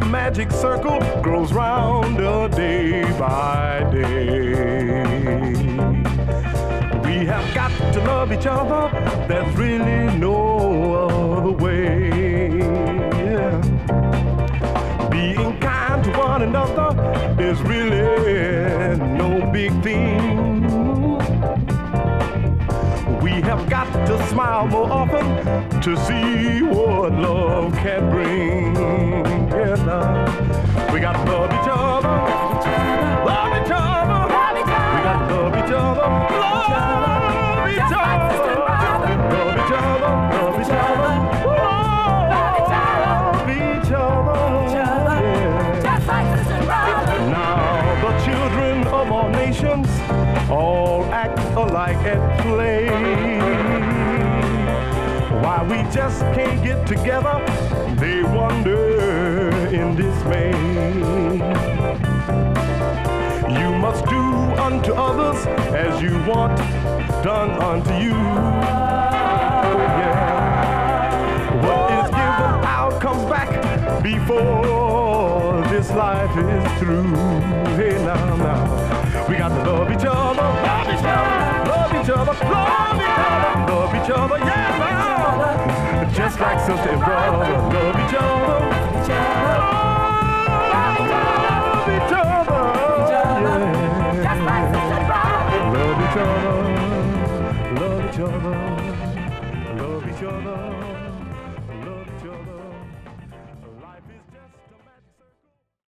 magic circle grows rounder day by day. We have got to love each other, there's really no other way. Yeah. Being kind to one another is really no big thing. We have got to smile more often to see what love can bring. Yeah, now. We got to love each other, love each other, we got to love each other, love each other, love each other, love each other, love each other, just like sister and brother. Now the children of all nations all act alike at play. Why we just can't get together, they wonder in dismay. You must do unto others as you want done unto you. Yeah. What is given out comes back before this life is through. Hey, now. We got to love each other, love each other, love each other, love each other, love each other, yeah, now. Just like sister and brother, love each other, love each other, yeah. Just like sister and brother. Love each other, love each other, love each other.